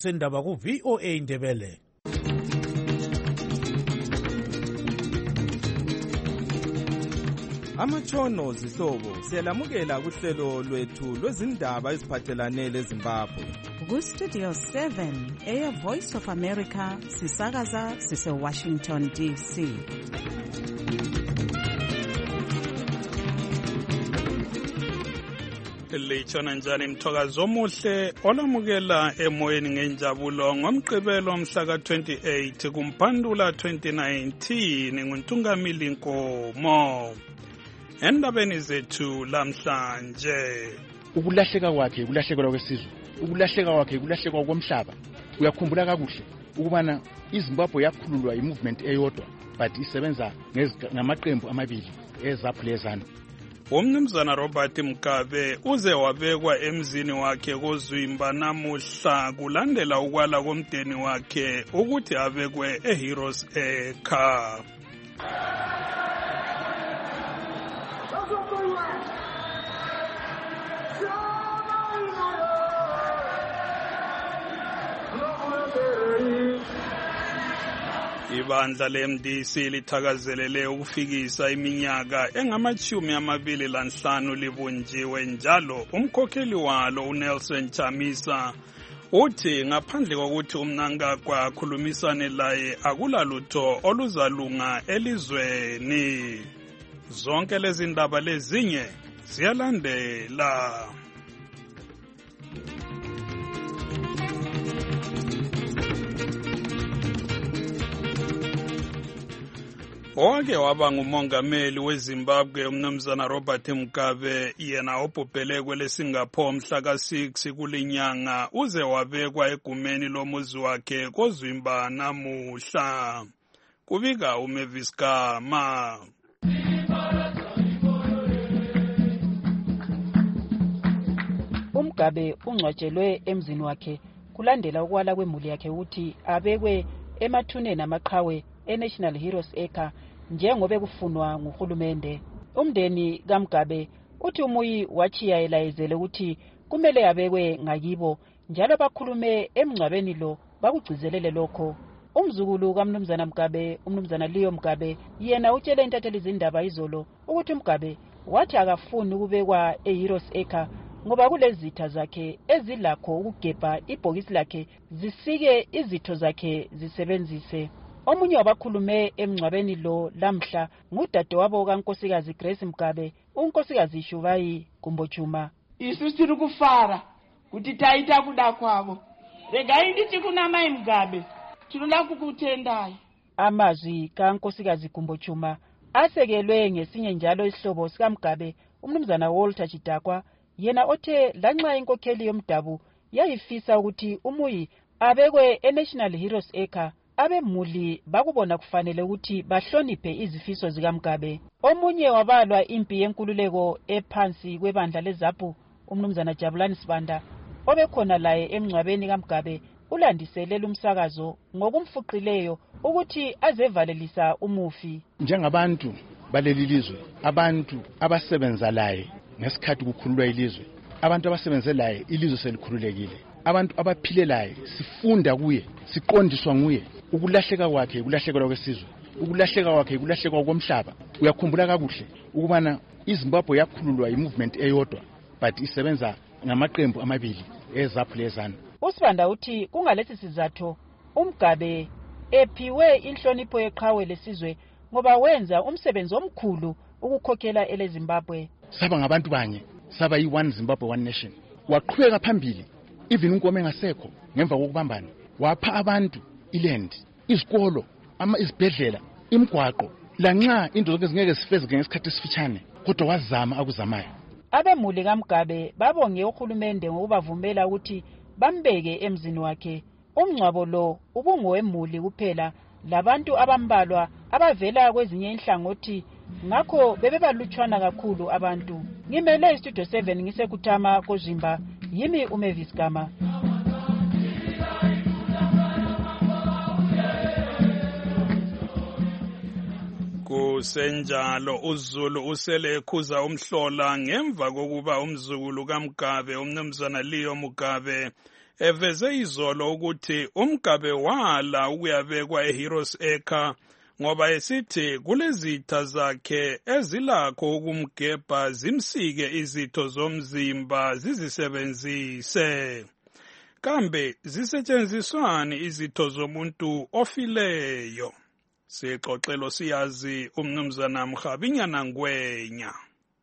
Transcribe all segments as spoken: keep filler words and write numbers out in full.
sendaba ku V O A Ndebele. Amatshono zihlobo siyalamukela kuhlelo lwethu lwezindaba eziphathelane leZimbabwe. Ku Studio seven, Air Voice of America, sisakaza sise Washington D C. Lichona njani mthokazo omuhle olamukela emoyeni ngenjabulo ngomgqibelo mhla ka twenty-eight kumphandula twenty nineteen nguNtungamili Nkomo. Endabeni zethu lamhlanje, ukulahleka kwakhe ukulahlekelwa kwesizwe, ukulahleka kwakhe ukulahlekwa komhlaba. Uyakhumbula kakuhle ukubana iZimbabwe yakhululwa imovement eyodwa but isebenza ngamaqembu amabili eZAPU leZANU. Umnumzana Robert Mugabe uze wabekwa emzini wakhe koZwimba namuhla kulandela ukwala komdeni wakhe ukuthi abekwe eHeroes Acre. Ibandla le-M D C lithakazelele ukufikisa iminyaka engamachumi amabili lanhlanu libunjiwe njalo. Umkhokheli walo uNelson Chamisa uthi ngaphandle kokuthi uMnangagwa akhulumisane laye akulalutho oluzalunga elizweni. Zonke lezi ndaba lezinye ziyalandela. Owake waba ngumongameli weZimbabwe umnumzana Robert Mugabe yena obhubhele kwele Singapore mhla ka six kulinyanga uze wabekwa egumeni lomuzi wakhe koZwimba namuhla. Kubika uMavis Gama. uMugabe ungcwatshelwe emzini wakhe kulandela ukwala kwemuli yakhe ukuthi abekwe emathuneni amaqhawe eNational Heroes Acre njengoba kufunwa nguhulumende. Umndeni kaMugabe uthi umuyi wachiya elayezele ukuthi kumele abekwe ngakibo njalo bakhulume emngcwabeni lo bakugcizelele lokho. Umzukulu kaMnumzana Mugabe, uMnumzana Leo Mugabe, yena utshele intatheli izindaba izolo ukuthi uMugabe wathi akafuni ukubekwa eHeroes Acre ngoba kulezitha zakhe ezilakho ukugebha ibhokisi lakhe zisike izitho zakhe zisebenzise. Omunye wabakhulume emngcwabeni lo lamhla ngudadewabo kaNkosikazi Grace Mugabe, uNkosikazi Shuvayi Gumbojuma. Isu siri kufara kuti taita kuda kwavo. Regai ndichi kuna mai Mugabe. Tinoda kukutendai. Amazwi kaNkosikazi Gumbojuma asekelwe ngesinye njalo isihlobo sika Mugabe, uMnumzana Walter Chidakwa, yena othe lanxa inkokheli yomdabu yayifisa ukuthi umuyi abekwe eNational Heroes Acre, abemuli bakubona kufanele ukuthi bahloniphe izifiso zika Mugabe. Omunye wabalwa impi yenkululeko ephansi kwebandla leZAPU, uMnumzana Jabulani Sibanda, obekhona laye emngcwabeni kaMugabe, ulandiselela umsakazo ngokumfuqileyo ukuthi azevalelisa umufi. Njengabantu baleli lizwe, abantu abasebenza laye ngesikhathi kukhululwa ilizwe, abantu abasebenze laye ilizwe selikhululekile, abantu abaphile laye sifunda kuye, siqondiswa nguye. Ukulahleka kwakhe ukulahlekelwa kwesizwe, ukulahleka kwakhe ukulahlekwa komhlaba. Uyakhumbula kakuhle ukubana iZimbabwe yakhululwa imovement eyodwa but isebenza ngamaqembu amabili eZAPU leZANU. uSibanda uthi kungalesi sizathu uMugabe ephiwe inhlonipho yeqhawe lesizwe ngoba wenza umsebenzi omkhulu ukukhokhela eleZimbabwe. Saba ngabantu banye, saba yi one Zimbabwe one nation. Waqhubeka phambili even uNkomo engasekho ngemva kokubambana. Wapha abantu iland, izikolo, ama izibhedlela, imigwaqo, lanxa into zonke zingeke sifezeke ngesikhathi esifitshane kodwa wazama akuzamayo. Abemuli kaMugabe babonge uhulumende ngokubavumela ukuthi bambeke emzini wakhe. Umngcwabo lo ubungowemuli kuphela labantu abambalwa abavela kwezinye inhlangothi, ngakho bebebalutshwana kakhulu abantu. Ngimele iStudio seven ngisekutama koZwimba, yimi uMavis Gama. Kusenjalo uZulu usele ekhuza umhlola ngemva kokuba umzukulu kaMugabe uMnumzana Leo Mugabe eveze izolo ukuthi uMgabe wala ukuyabekwa eHeroes Acre ngoba esithi kulezitha zakhe ezilakho ukumgebha zimsike izitho zomzimba zizisebenzise. Kambe zisetshenziswani izitho zomuntu ofileyo? Sixoxelo siyazi umnumzana Mkhabinyana Ngwenya.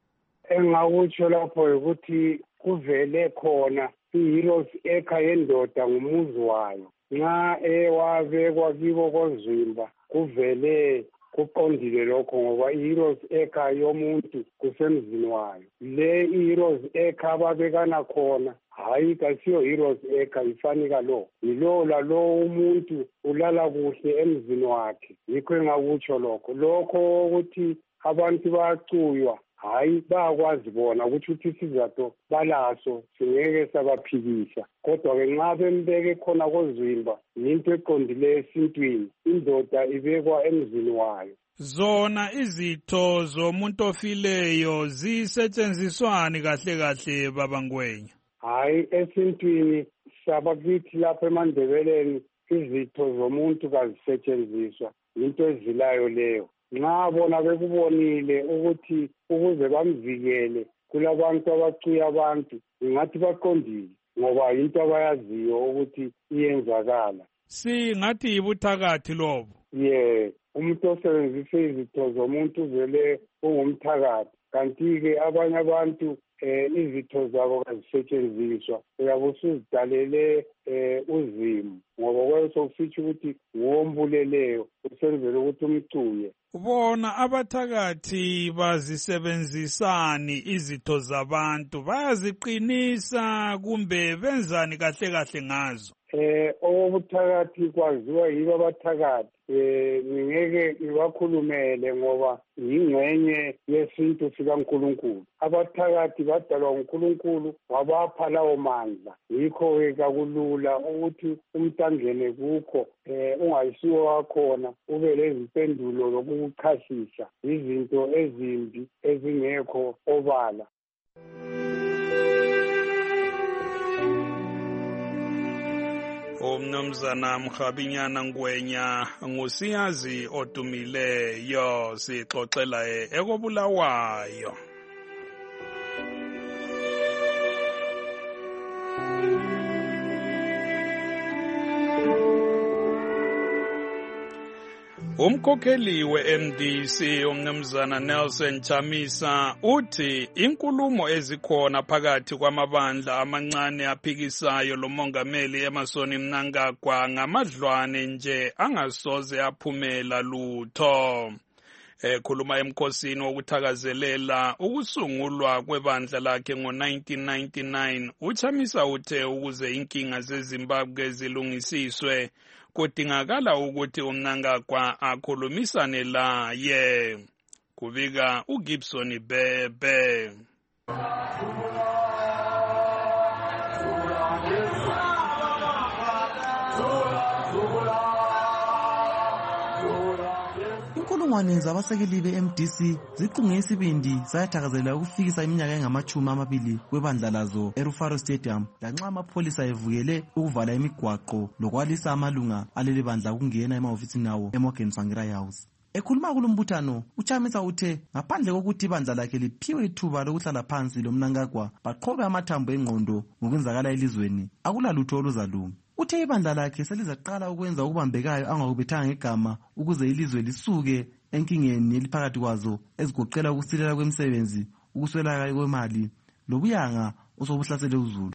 Engakutsho lapho ukuthi kuvele khona iHeroes Acre yendoda ngumuzi wayo. Nxa ewabekwa kibo kozimba kuvele kuqondile lokho ngoba iHeroes Acre yomuntu kusemzini wayo. Le iHeroes Acre ababekana khona hayi kasiyo Heroes Acre ifanika lo. Yilo lalo umuntu ulala kuhle emzini wakhe. Yikho engakutsho lokho. Lokho ukuthi abantu bayacuywa hayi bayakwazi bona ukuthi uthi sizatho balaso singeke sabaphikisa. Kodwa-ke nxa bembeke khona kozimba yinto eqondileyo esintwini, indoda ibekwa emzini wayo. Zona izitho zomuntu ofileyo zisetshenziswani kahle kahle baba Ngwenya? Hayi esintwini sabakithi lapha eMandebeleni izitho zomuntu kazisetshenziswa, into ezilayo leyo. Nxa bona bekubonile ukuthi ukuze bamvikele kulabantu abacuya abantu ingathi baqondile ngoba into abayaziyo ukuthi iyenzakala. Singathi yibuthakathi lobo. Ye, umuntu osebenzisa izitho zomuntu vele ungumthakathi. Kanti-ke abanye abantu eh izitho zabo kazisetshenziswa uyabe usuzidalele eh uzimo ngoba kweso kusitsho ukuthi wombuleleyo usenzele ukuthi umcuye. Bona abathakathi bazisebenzisani izitho zabantu, bayaziqinisa kumbe benzani kahle kahle ngazo? Eh obuthakathi kwaziwa yibo abathakathi. Eh ngeke ngibakhulumele ngoba yingxenye yesintu sikaNkulunkulu. Abathakathi badalwa uNkulunkulu wabapha lawo mandla. Yikho-ke kakulula ukuthi umntangene kukho eh ungayisiwo wakhona ube lezimpendulo lokuchasisa izinto ezimbi ezingekho obala. Umnumzana Mkhabinyana Ngwenya ngusiyazi odumileyo sixoxela ekobulawayo. Umkhokheli we-M D C umnumzana Nelson Chamisa uthi inkulumo ezikhona phakathi kwamabandla amancane aphikisayo lo mongameli Emmerson Mnangagwa ngamadlwane nje angasoze aphumela lutho. Ekhuluma emkhosini wokuthakazelela ukusungulwa kwebandla lakhe ngo nineteen ninety-nine, uChamisa uthe ukuze inkinga zeZimbabwe zilungisiswe kudingakala ukuthi uMnangagwa akhulumisane laye. Kubika uGibson Bebe. Inkulungwane zabasekeli be-M D C ziqinge isibindi sayathakazelela ukufikisa iminyaka engamachumi amabili kwebandla lazo eRufaro Stadium lanxa amapholisa evukele ukuvala imigwaqo lokwalisa amalunga aleli bandla ukungena emahofisini awo eMorgan Tsvangirai House. Ekhuluma kulombuthano, uChamisa uthe ngaphandle kokuthi ibandla lakhe liphiwe ithuba lokuhlala phansi loMnangagwa baqhobe amathambo engqondo ngokwenzakala elizweni, akulalutho oluzalunga. Uthe ibandla lakhe selizaqala ukwenza okubambekayo angakubethanga ngegama ukuze ilizwe lisuke enkingeni eliphakathi kwazo ezigoqela ukusilela kwemisebenzi, ukuswelakala kwemali lobuyanga osobuhlasele uzulu.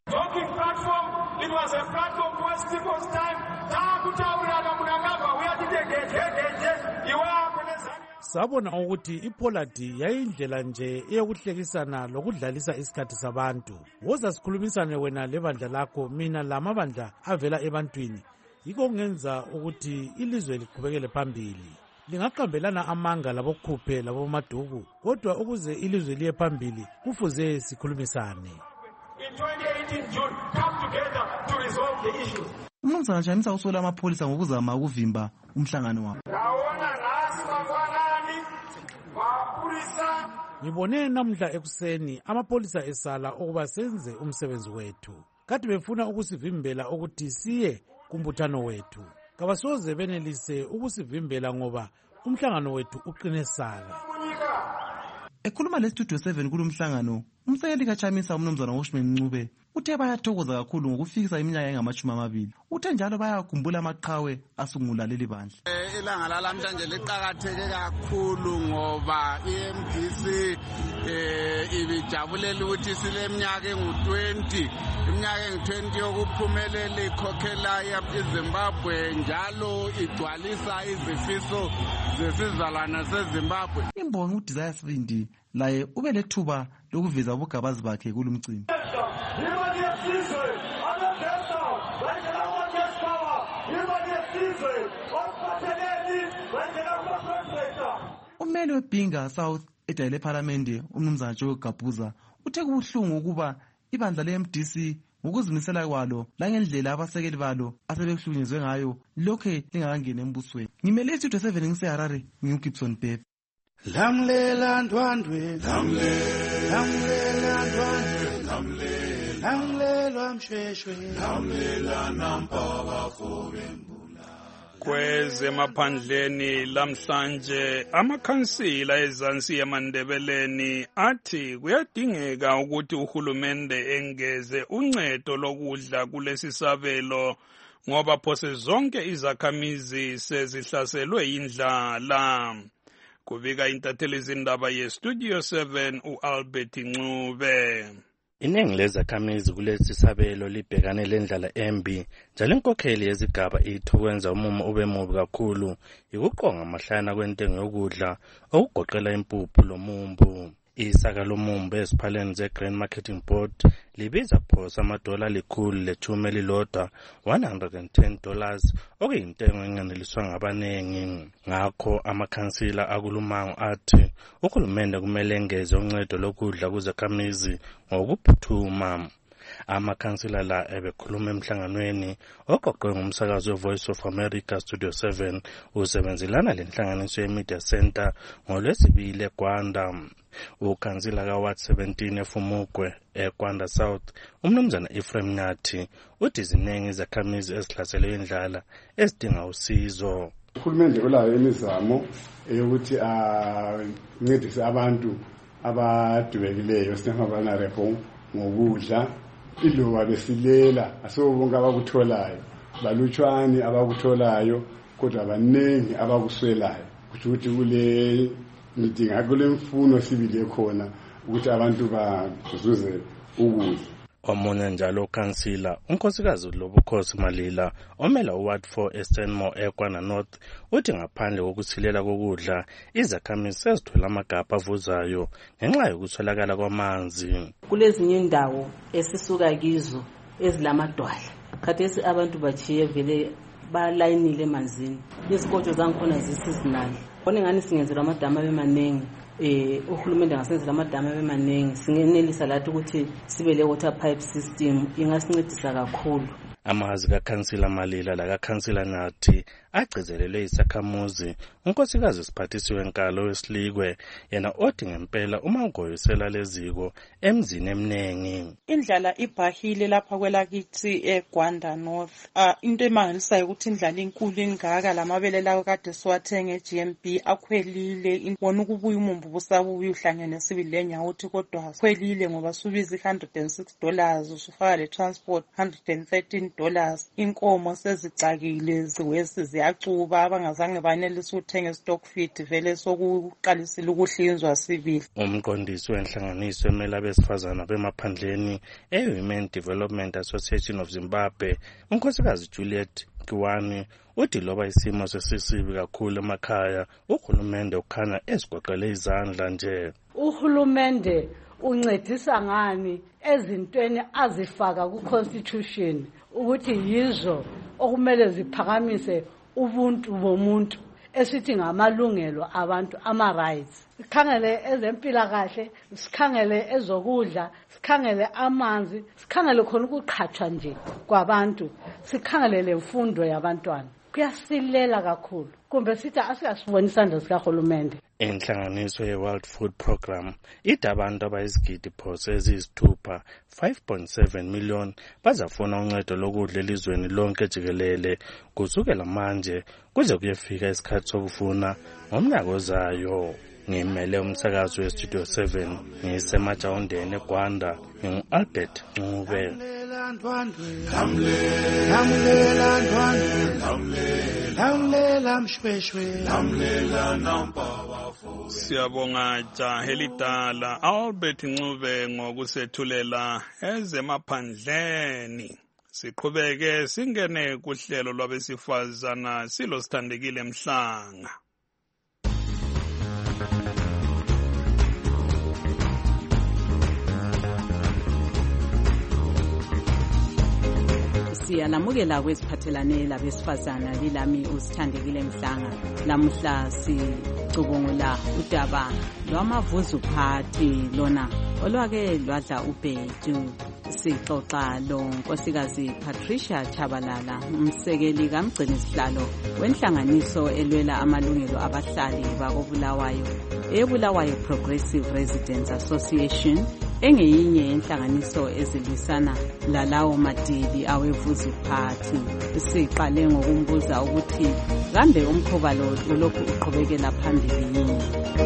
Sabona ukuthi iPoladi yayindlela nje eyokuhlekisana lokudlalisa isikhathi sabantu. Woza sikhulumisane wena lebandla lakho mina lamabandla avela ebantwini. Yikho kungenza ukuthi ilizwe liqhubekele phambili. Lingaqambelana amanga labokhuphe labomaduku, kodwa ukuze ilizwe liye phambili kufuze sikhulumisane. In twenty eighteen June, come together to resolve the issue. Umnumzana Chamisa usola amapholisa ngokuzama ukuvimba umhlangano wabo. Ngibone namhla ekuseni amapholisa esala ukuba senze umsebenzi wethu. kade befuna ukusivimbela ukuthi siye kumbuthano wethu. Kabasoze benelise ukusivimbela ngoba umhlangano wethu uqine saka. Ekhuluma lestudio seven kulumhlangano, umsekeli kaChamisa umnumzana Washman Ncube uthe bayathokoza kakhulu ngokufikisa iminyaka engamashumi amabili. Uthe njalo bayakhumbula amaqhawe asungula leli bandla. Ilanga lalamhlanje liqhakatheke kakhulu ngoba i-M D C eh ibijabulela ukuthi sileminyaka engu-twenty, iminyaka engu-twenty yokuphumelela ikhokhela iZimbabwe njalo igcwalisa izifiso zesizalwane seZimbabwe. Imbongi uDesire Sibindi laye ube lethuba lokuveza ubugabazi bakhe kulumcimbi. Umeli weBinga South edayile eParliament umnumzana Joe Gabuza uthe kubuhlungu ukuba ibandla le-M D C ngokuzimisela kwalo langendlela abasekeli balo asebehlukunyezwe ngayo lokhe lingakangeni embusweni. Ngimele istudio seven ngiseHarare, nginguGibson Bebe. Lamlela ndwandwe, lamlela, lamlela ndwandwe, lamlela, lamlela mshweshwe, lamlela nampaba fobembu. Kwezemaphandleni lamhlanje amakhansila ezansi yamandebeleni athi kuyadingeka ukuthi uhulumende engeze uncedo lokudla kulesi sabelo ngoba phose zonke izakhamizi sezihlaselwe indlala. Kubika intatheli izindaba yeStudio seven uAlbert Ncube. Iningi lezakhamizi kulesi sabelo libhekane lendlala embi njalo inkokheli yezigaba ithi ukwenza umumo ube mubi kakhulu ikuqonga amahlana kwentengo yokudla okugoqela impuphu lomumbu. Isaka lomumbu esiphaleni ze-Grain Marketing Board libiza phosa amadola likhulu lethume elilodwa one hundred ten dollars okuyintengo enganeliswa ngabanengi. Ngakho amakhansila akulumango athi uhulumende kumele engeze uncedo lokudla kuzakhamizi ngokuphuthuma. Amakhansila la ebekhuluma emhlanganweni oqoqwe ngumsakazi we-Voice of America Studio seven usebenzelana lenhlanganiso ye-Media Center ngolwesibili eGwanda. Ukhansila kaWard seventeen eFumugwe eGwanda South umnumzana Ephraim Nathi uthi iziningi izakhamizi ezihlaselwe indlala ezidinga usizo. Uhulumende ulayo imizamo eyokuthi ancedise abantu abadubekileyo sinema-vulnerable ngokudla. Iloba besilela asebonke abakutholayo balutshwane abakutholayo kodwa abaningi abakuswelayo ukuthi kule midinga kule mfuno sibile khona ukuthi abantu bazuze ukudla. Omunye njalo ukhansila unkosikazi Lobukhosi Malila omela uWard four eStenmore eGwanda North uthi ngaphandle kokusilela kokudla izakhamizi sezithola amagabha avuzayo ngenxa yokuswelakala kwamanzi. Kulezinye indawo esisuka kizo ezilamadwala khathesi abantu bachiye vele balayinile emanzini izikotsho zangikhona zisizinali khona ngani singenzelwa amadama bemanengi. Eh uhulumende ngasenzela amadama bemanengi singenelisa lathi ukuthi sibe le water pipe system ingasincedisa kakhulu. Amahazi kaKhansila Malila la kaKhansila Nathi agcizelelwe isakhamuzi unkosikazi Siphathisiwe Nkalo wesilikwe yena othi ngempela uma ngoyisela leziko emzini eminengi. Indlala ibhahile lapha kwelakithi eGwanda North. Ah into emangalisayo ukuthi indlala inkulu ingaka lamabele lawo kade siwathenga eG M B akhwelile wona ukubuya umumbu busabuya uhlangene sibili lenyawo uthi kodwa khwelile ngoba subiza one hundred six dollars usufaka le transport one hundred thirteen dollars. Inkomo sezicakile ziwesi ziyacuba abangazange banelisa ukuthenga stock feed vele sokuqalisile ukuhlinzwa sibili. Umqondisi wenhlanganiso emela abesifazana bemaphandleni e-Women Development Association of Zimbabwe unkosikazi Juliet Kiwani uthi loba isimo sesisibi kakhulu emakhaya uhulumende ukhanya ezigoqele izandla nje. Uhulumende uncedisa ngani ezintweni azifaka ku-constitution ukuthi yizo okumele ziphakamise ubuntu bomuntu esithi ngamalungelo abantu ama-rights. Sikhangele ezempilakahle, sikhangele ezokudla, sikhangele amanzi, sikhangele khona ukuqhatshwa nje kwabantu, sikhangele lemfundo yabantwana. Kuyasilela kakhulu kumbe sithi asikasibona isandla sikahulumende. Inhlanganiso ye-World Food Programme ithi abantu abayizigidi phose eziyisithupha five point seven million bazafuna uncedo lokudla elizweni lonke jikelele kusukela manje kuze kuyefika isikhathi sokufuna ngomnyaka ozayo. Ngimele umsakazo weStudio seven ngisemajawundeni eGwanda ngingu-Albert Ncube. Siyabonga jaha elidala Albert Ncube ngokusethulela ezemaphandleni. Siqhubeke singene kuhlelo lwabesifazana silo Sithandekile Mhlanga. Siyalamukela kwesiphathelane labesifazana lilami uSithandekile Mhlanga. Lamuhla sicubungula udaba lwamavuzuphathi lona olwake lwadla ubhedu. Sixoxa lo Nkosikazi Patricia Chabalala, umsekeli kaMgcinisihlalo wenhlanganiso elwela amalungelo abahlali bakobulawayo eBulawayo Progressive Residents Association, engeyinye inhlanganiso ezilwisana lalawo madili awevuzuphathi. Siqale ngokumbuza ukuthi kambe umkhuba lo ulokhu uqhubekela phambili yini.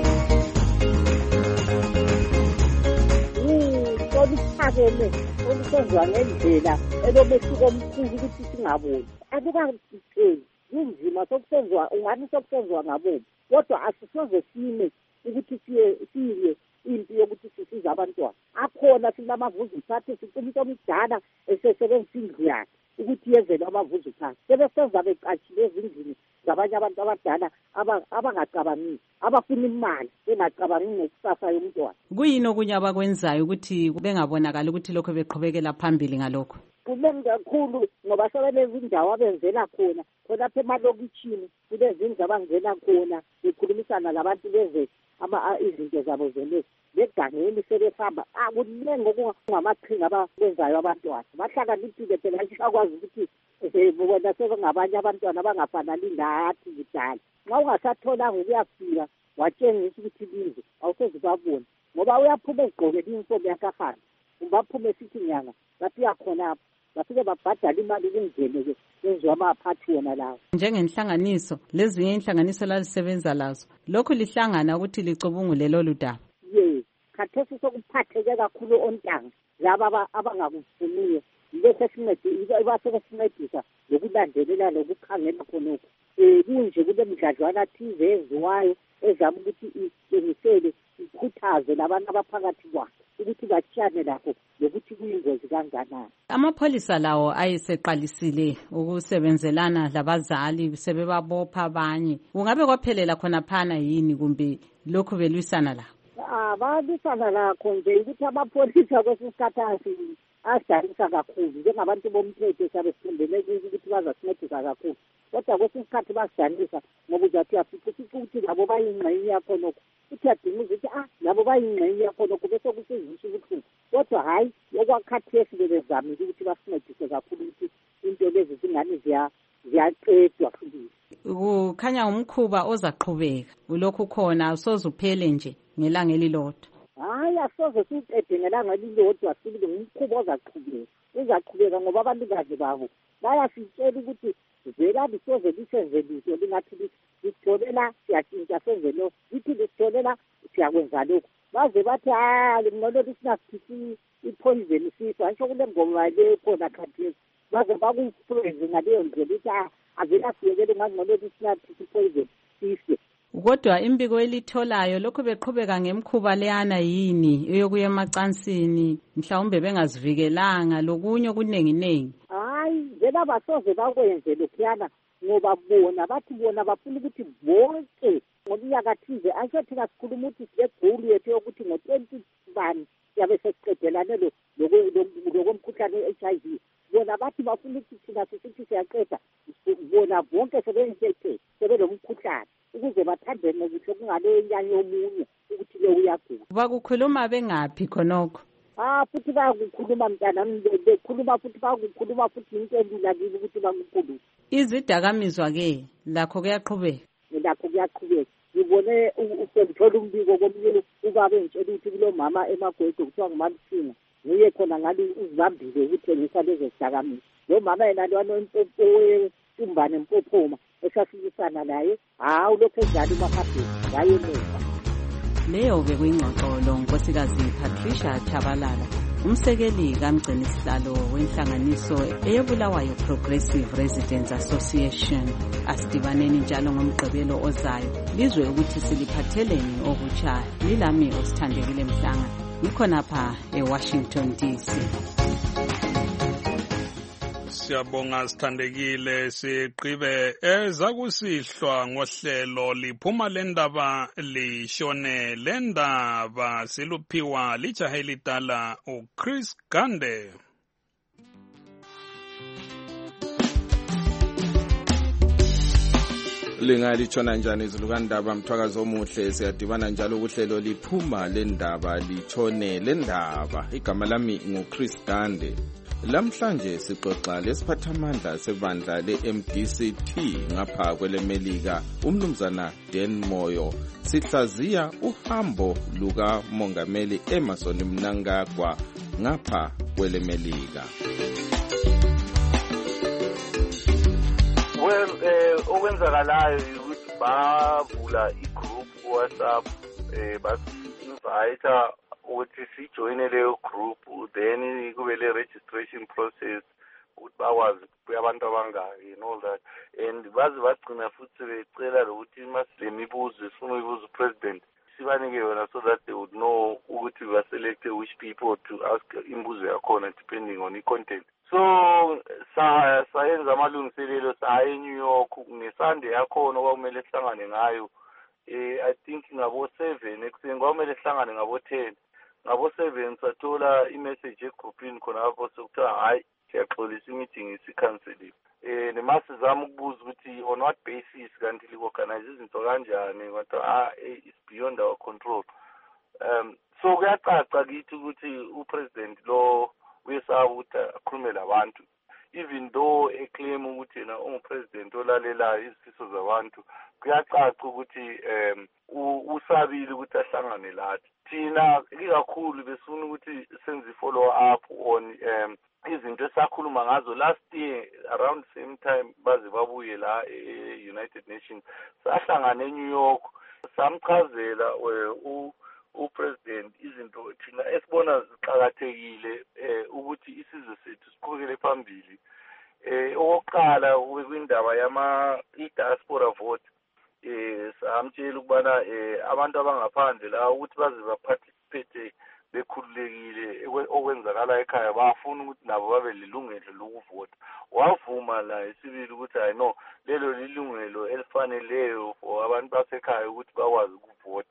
Oluphakeme olusenziwa ngendlela elomehluko omkhulu ukuthi singaboni akukangitheli kunzima sokusenziwa ungathi sokusenziwa ngaboni, kodwa asisoze sime ukuthi siye siye impi yokuthi sisize abantwana. Akhona sinamavuzuphathi siqinisa omdala esesebenzisa indlu yakhe ukuthi yenzele amavuzuphathi sebesenza beqashile ezindlini zabanye abantu abadala abangacabangi abafuna imali bengacabangi ngekusasa yomntwana. Kuyini okunye abakwenzayo ukuthi bengabonakala ukuthi lokho beqhubekela phambili ngalokho? Kuningi kakhulu ngoba sebenezindawo abenzela khona khonapha emalokitshini, kulezindlu abangena khona bekhulumisana labantu beze ama izinto zabo zele begangeni sebehamba. Akuningi okungamaqhinga abakwenzayo abantwana bahlakaniphile phela akwazi ukuthi bona sebengabanye abantwana abangafanani lathi kudala. Nxa ungasatholanga ukuyafika watshengisa ukuthi lize awusoze babone ngoba uyaphuma egqokela inkomo yakahamba ungaphume sithi nyanga bafika khonapho bafike babhadala imali kungene-ke kwenziwa amaphathi wona lawo. Njengenhlanganiso lezinye inhlanganiso lalisebenza lazo, lokhu lihlangana ukuthi licubungule lolu daba? Ye, khathesi sokuphatheke kakhulu ontanga laba abangakufuniyo bese sincedisa ibasebesincedisa lokulandelela lokukhangela khonokho. Um kunje kule mdladlwana thize eziwayo ezama ukuthi iqinisele ikhuthaze labantu abaphakathi kwakhe ukuthi batshiyane lapho lokuthi kuyingozi kanganani. Amapholisa lawo ayeseqalisile ukusebenzelana labazali sebebabopha abanye. Kungabe kwaphelela khona phana yini kumbe lokhu belwisana la? Ah, balwisana lakho nje ukuthi amapholisa kwesikhathi asidanisa kakhulu njengabantu bomthetho sabe sifundele ukuthi bazasincedisa kakhulu, kodwa kwesikhathi basidanisa ngoba uzathi uyafika ukuthi labo bayingxenye yakhonokho uthi yadinga ukuthi ah labo bayingxenye yakhonokho bese kusizisha ubuhlungu, kodwa hhayi okwakhathesi bebezamile ukuthi basincedise kakhulu ukuthi into lezi zingane ziyaqedwa futhi. Kukhanya umkhuba ozaqhubeka ulokhu khona awusoze uphele nje ngelanga elilodwa. Hayi asoze siqede ngelanga elilodwa, sibile umkhuba ozaqhubeka uzaqhubeka ngoba abanikazi babo bayasitshela ukuthi vela lisoze lisenze lutho lingathi lisitholela siyatshintsha senze lokho, lithi lisitholela siyakwenza lokho, baze bathi hayi ngcono lisinasithi ipoison sifa ngisho kule ngoma le khona khathesi baze bakufreze ngaleyo ndlela ukuthi ah avela siyekele ngangcono lisinathi ipoison sife. Kodwa imbiko elitholayo lokho beqhubeka ngemkhuba leyana yini eyokuya emacansini mhlawumbe bengazivikelanga lokunye okuningi ningi? Hayi vela basoze bakwenze lokhuyana ngoba bona bathi bona bafuna ukuthi bonke ngomnyakathize asho thina sikhuluma ukuthi siyegulu yethu yokuthi ngo-twenty bani siyabe sesiqedelane lokomkhuhlane we-H I V. Bona bathi bafuna ukuthi thina sisithi siyaqeda bona bonke sebeyintethe sebelomkhuhlane ukuze bathandene ukuthi kungale nyanye omunye ukuthi le uyagula. Bakukhuluma bengaphi khonokho? Ah futhi bayakukhuluma mntanami, bekhuluma futhi bayakukhuluma futhi into elula kile ukuthi bakukhuluma. Izidakamizwa ke lakho kuyaqhubeka? Lakho kuyaqhubeka. Ngibona ngibone usengithola umbiko komunye ubaba engitshela ukuthi kulo mama emagwedu kuthiwa nguMamsinga nguye khona ngani uzibambile ukuthengisa lezo zidakamizwa. Lo mama yena lwana owetumbane Mpophoma esafikisana naye hawu lokho njalo uMahambeni wayemuva. Leyo bekuyingxoxolo nkosikazi Patricia Chabalala, umsekeli kamgcini sihlalo wenhlanganiso eyebulawayo Progressive Residents Association. Asidibaneni njalo ngomgqibelo ozayo lizwe ukuthi siliphatheleni okutsha. Lilami osithandekile Mhlanga, ngikhonapha eWashington D C. Siyabonga sithandekile, siqibe ezakusihlwa ngohlelo liphuma lendaba lishone lendaba siluphiwa lijahe lidala uChris Gande. Lingalitshona njani izilukandaba mthwakazi omuhle, siyadibana njalo kuhlelo liphuma lendaba litshone lendaba. Igama lami nguChris Gande. Lamhlanje sixoxa lesiphathamandla sebandla le-M D C T ngapha kwelemelika umnumzana Dan Moyo. Sihlaziya uhambo luka Mongameli Emmerson Mnangagwa ngapha kwelemelika. Well, eh okwenzakalayo ukuthi bavula igroup WhatsApp eh basi-invite ukuthi sijoyine leyo group, then kube le registration process ukuthi bakwazi abantu abangaki and all that, and bazi bagcina futhi becela lokuthi masile mibuzo sifuna ukubuza upresident sibanike yona so that they would know ukuthi we select which people to ask imbuzo yakhona depending on the content. So sa sayenza amalungiselelo saya eNew York ngeSunday yakhona okumele sihlangane ngayo. eh I think ngabo seven ekuseni kwamele sihlangane ngabo ten. Ngabo seven sathola imessage egroupini khona lapho sokuthiwa hayi siyaxolisa meeting isicancel. Eh nemasi zama ukubuza ukuthi on what basis kanti li-organize izinto kanjani, kodwa ah it's beyond our control. Um so kuyacaca kithi ukuthi upresident lo uyesaba ukuthi akhulume labantu, even though eclaim ukuthi yena ungupresident olalelayo izifiso zabantu. Kuyacaca ukuthi um usabile ukuthi ahlangane lathi. Thina ikakhulu besifuna ukuthi senze follow up on um izinto esakhuluma ngazo last year around same time baze babuye la e-United Nations. Sahlangana eNew York samchazela u upresident izinto thina esibona ziqhakathekile ukuthi isizwe sethu siqhubekele phambili. Eh oqala kwindaba yama i-diaspora vote, eh samtshela ukubana eh abantu abangaphandle la ukuthi baze baparticipate bekhululekile okwenzakala ekhaya bafuna ukuthi nabo babe lilungelo lokuvota. Wavuma la isibili ukuthi I know lelo lilungelo elifaneleyo for abantu basekhaya ukuthi bakwazi ukuvota.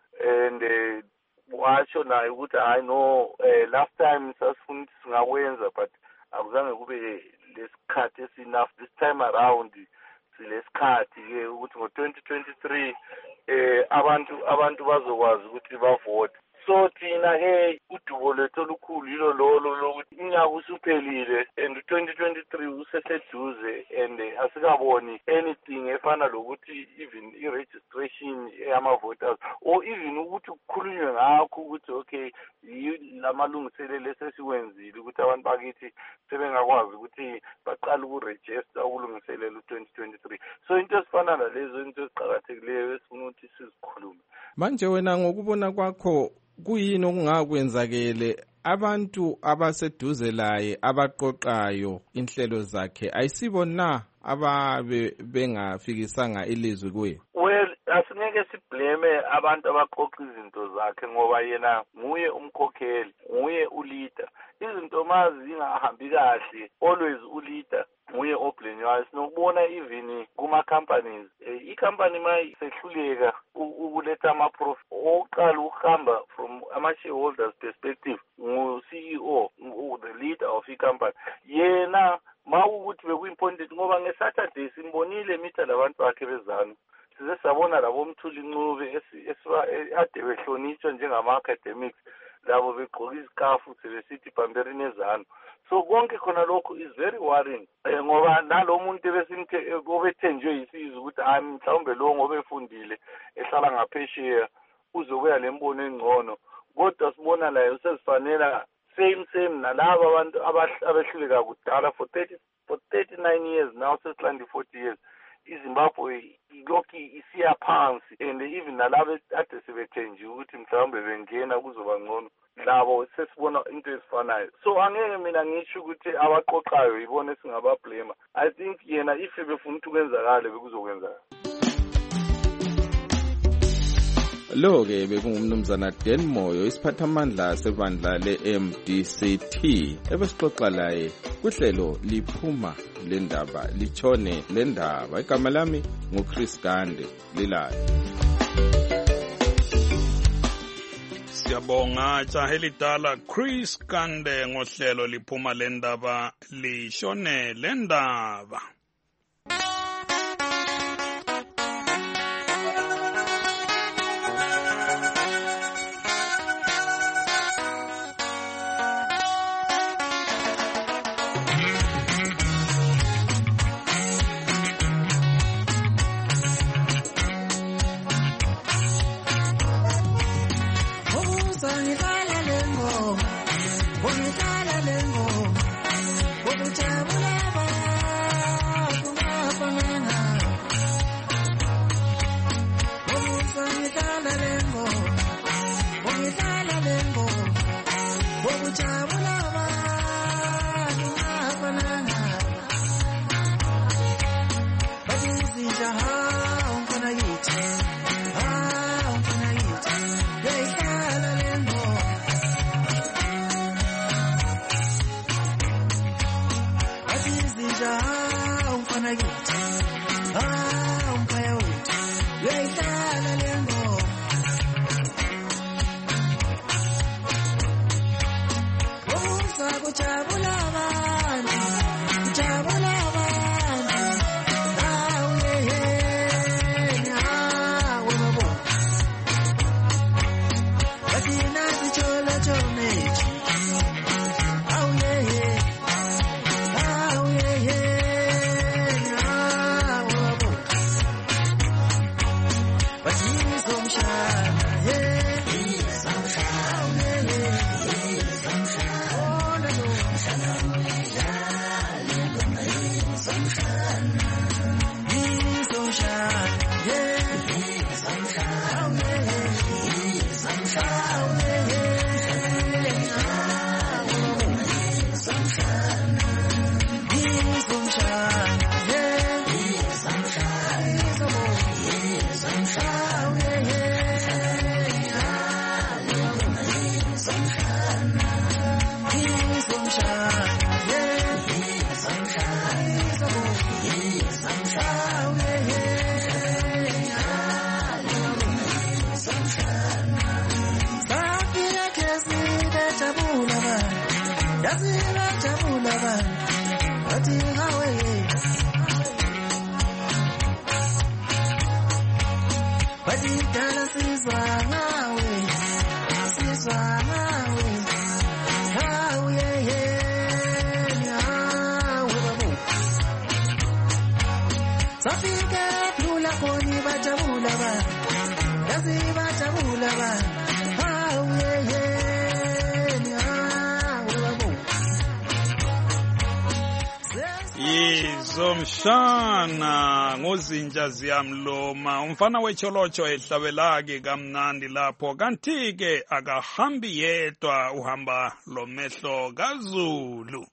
And uh, washo naye ukuthi I know uh, last time sasifuna ukuthi singakwenza but akuzange kube lesikhathi enough this time around. Silesikhathi ke ukuthi ngo twenty twenty-three eh abantu abantu bazokwazi ukuthi bavote. So thina ke udubo lethu olukhulu yilo lolo lokuthi inyaka usuphelile and twenty twenty-three useseduze and asikaboni anything efana lokuthi even i-registration yama voters or even ukuthi kukhulunywe ngakho ukuthi okay lamalungiselelo sesiwenzile ukuthi abantu bakithi sebengakwazi ukuthi baqala ukuregister ukulungiselela twenty twenty-three. So into esifana nalezo into eziqhakathekileyo esifuna ukuthi sizikhulume. Manje wena ngokubona kwakho kuyini okungakwenzakele abantu abaseduze laye abaqoqayo inhlelo zakhe ayisibona ababe bengafikisanga ilizwi kuye? Well, asingeke siblame abantu abaqoqa izinto zakhe ngoba yena nguye umkhokheli, nguye uleader. Izinto mazi zingahambi kahle always uleader nguye oblenywayo. Sinokubona even kuma companies i-company mayi sehluleka ukuletha ama-profit oqala ukuhamba from ama-shareholders perspective ngu-C E O, the leader of i-company. Yena ma ukuthi bekuimpointed ngoba ngeSaturday simbonile mitha labantu bakhe bezana. Size sabona labo Mthuli Ncube ade behlonitshwa njengama-academics labo begqoka izikafu sebesithi Bamberini ezana. so konke khona lokhu is very worrying eh, ngoba nalo muntu besimthe obethenjwe yisizwe ukuthi hayi mhlawumbe lo ngoba efundile ehlala ngaphesheya uzobuya lembono engcono kodwa sibona la usezifanela same same nalabo abantu abehluleka kudala for thirty for thirty-nine years now sesilandi forty years iZimbabwe ilokhu isiya phansi and even nalabo ade sebethenjiwe ukuthi mhlawumbe bengena kuzoba ngcono labo sesibona into ezifanayo so angeke mina ngisho ukuthi abaqoqayo yibona singabablema I think yena if befuna ukuthi kwenzakale bekuzokwenzakala. Lo-ke bekungumnumzana Dan Moyo isiphathamandla sebandla le-M D C T ebesixoxa laye kuhlelo liphuma lendaba litshone lendaba. Igama lami nguChris Gande lilayo. Siyabonga jahe lidala Chris Gande ngohlelo liphuma lendaba lishone lendaba. Zomshana ngozinja ziyamloma umfana wecholocho ehlabelake kamnandi lapho kanti ke akahambi yedwa uhamba lomehlo kaZulu.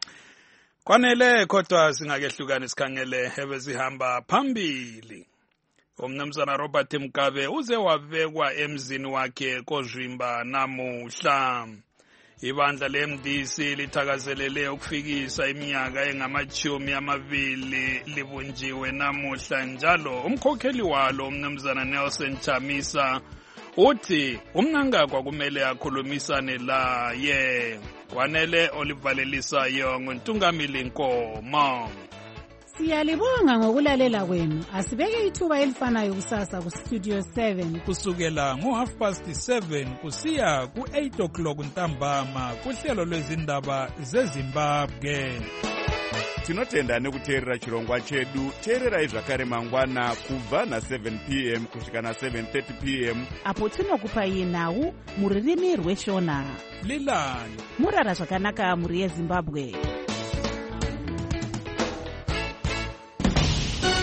Kwanele kodwa singakehlukana isikhangele ebezihamba phambili. Umnumzana Robert Mkabe uze wabekwa emzini wakhe koZimba namuhla. Ibandla le-M D C lithakazelele ukufikisa iminyaka engamachumi amabili libunjiwe namuhla njalo. Umkhokheli walo umnumzana Nelson Chamisa uthi umnangagwa kumele akhulumisane laye. Kwanele olivalelisayo nguntungamili Nkomo. Siyalibonga ngokulalela kwenu. Asibeke ithuba elifanayo kusasa ku Studio seven kusukela ngo half past seven kusiya ku eight o'clock ntambama kuhlelo lwezindaba zeZimbabwe. Tinotenda nekuteerera chirongwa chedu. Teererai zvakare mangwana kubva na seven p m kusvika na seven thirty p m apo tinokupai nhau muririmi rweshona. Lilani murara zvakanaka muri yeZimbabwe.